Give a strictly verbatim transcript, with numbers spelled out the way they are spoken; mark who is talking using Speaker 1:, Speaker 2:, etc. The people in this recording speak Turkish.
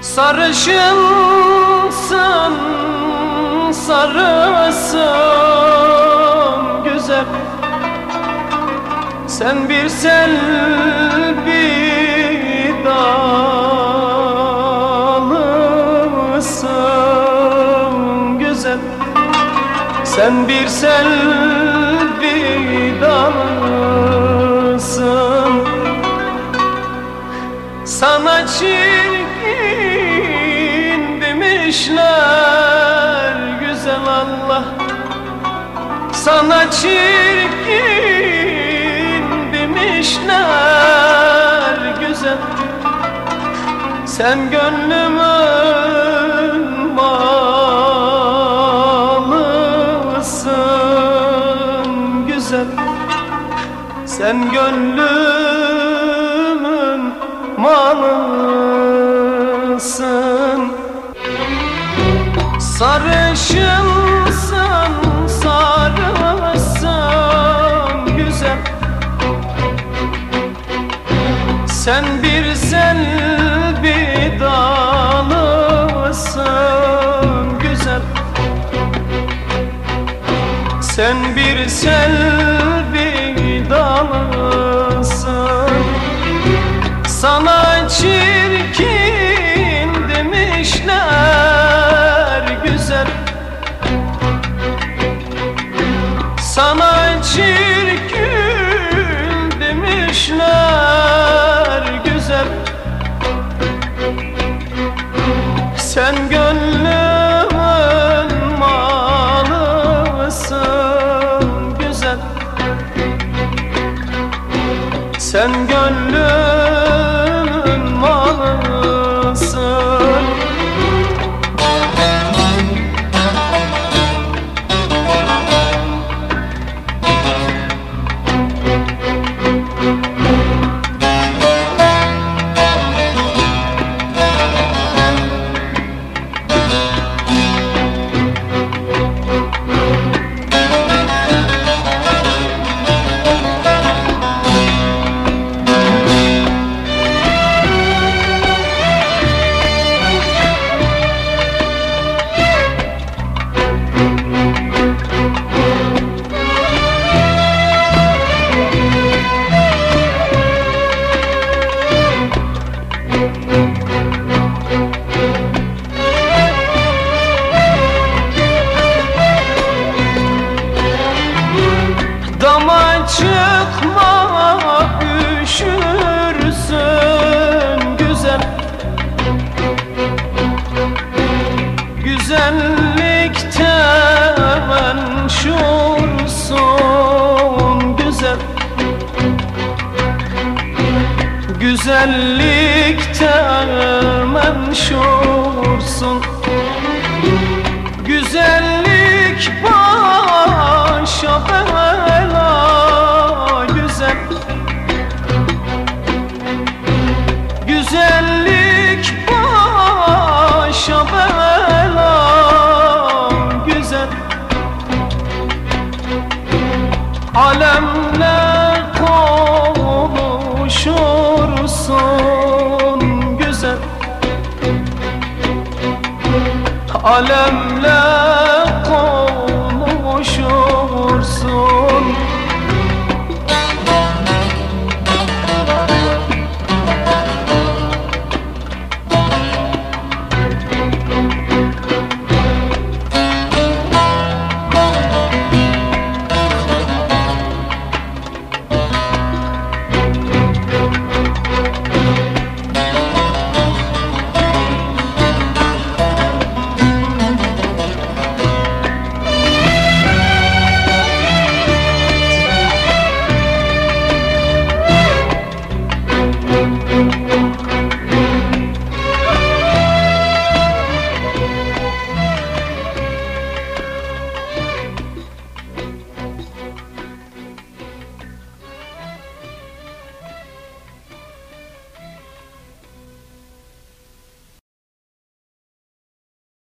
Speaker 1: Sarışınsın, sarısın güzel. Sen bir sel bir dalısın güzel. Sen bir sel bir dalısın. Sana çirkin demişler güzel Allah. Sana çirkin demişler güzel. Sen gönlümün malısın güzel. Sen gönlümün malısın. Sarışınsın, sarısın güzel. Sen bir sel bir dalısın güzel. Sen bir sel bir dalısın. Sana çirkin demişler güzel. Sana çirkin demişler güzel. Sen gönlümün malısın güzel. Sen gönlümün malısın. Dama çıkma üşürsün güzel. Güzellikte menşursun güzel. Güzellikte menşursun. Güzellik başa bela güzel. Güzellik başa bela güzel. Alemle konuşursun güzel. Alemle